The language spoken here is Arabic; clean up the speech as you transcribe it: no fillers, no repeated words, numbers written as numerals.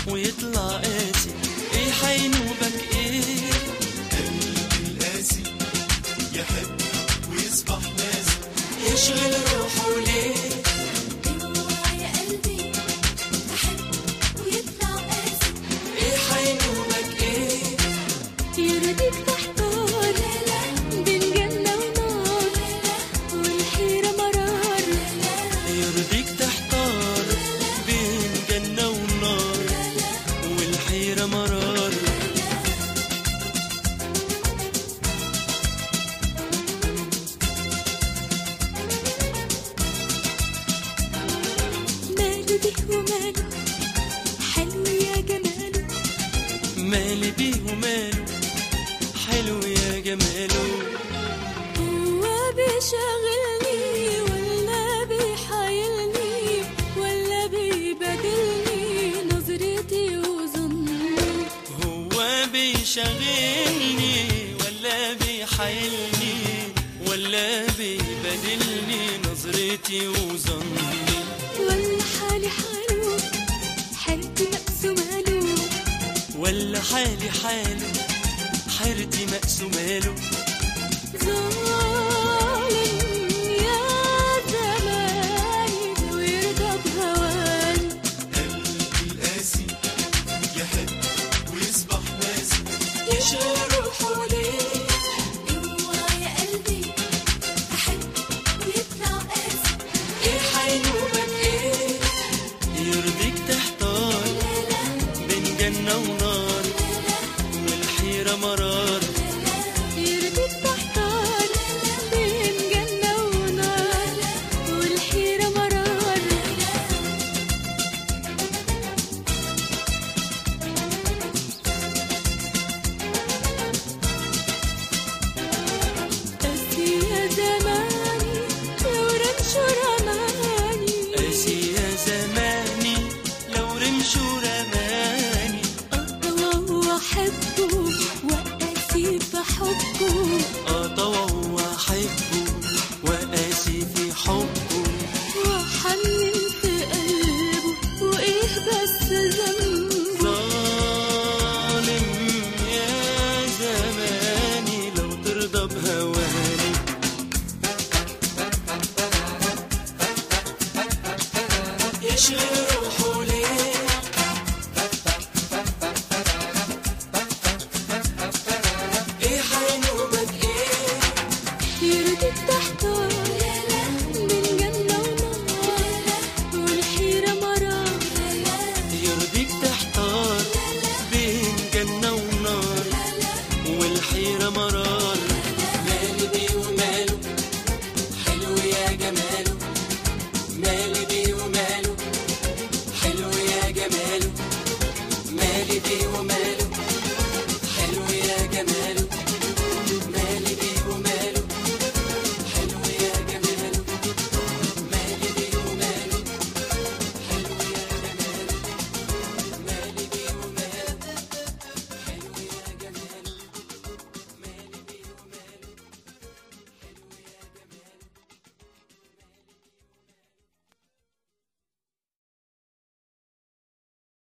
ويطلع قاسي، ايه حينوبك ايه؟ قلبي القاسي يحب ويصبح ناسي، يشغل روحه ليه؟ اوعى يا قلبي احب ويطلع قاسي، ايه حينوبك ايه؟ يرضيك تحتار بين جنة ونار والحيرة مرار، يرضيك تحتار بين جنة ونار والحيرة مرار. ماله بيه وماله حلو يا جماله، مالي بيه وماله حلو يا جماله. هو بيشغلني ولا بيحايلني ولا بيبادلني نظرتي وظني، هو بيشغلني ولا بيحايلني ولا بيبادلني نظرتي وظني، ولا حالي حاله حيرتي مقسوماله، ولا حالي حاله حيرتي مقسوماله. ظالم يا زماني ويرضى بهواني، قلبي القاسي يحب ويصبح ناسي، يشغل روحه ليه؟ اوعى يا قلبي احب ويطلع قاسي، ايه حينوبك ايه؟ يرضيك تحتار بين جنة ونار والحيرة مرار. يرضيك تحتار بين جنة ونار والحيرة مرار. قاسي يا زماني لو رمشوا رماني، قاسي يا زماني لو رمشوا رماني، أطوى وأحبه وأقاسي في حبه، أطوى وأحبه وقاسي في حبه، وأحنن في قلبه وإيه بس ذنبه. ظالم يا زماني لو ترضى بهواني. يشغل روحه ليه؟ ايه حينوبك ايه؟ يرضيك تحتار بين جنة ونار والحيرة مرار، يرضيك تحتار بين جنة ونار والحيرة مرار. مالي بيه وماله حلو يا جماله، مالي بيه وماله حلو يا جماله، مالي بيه وماله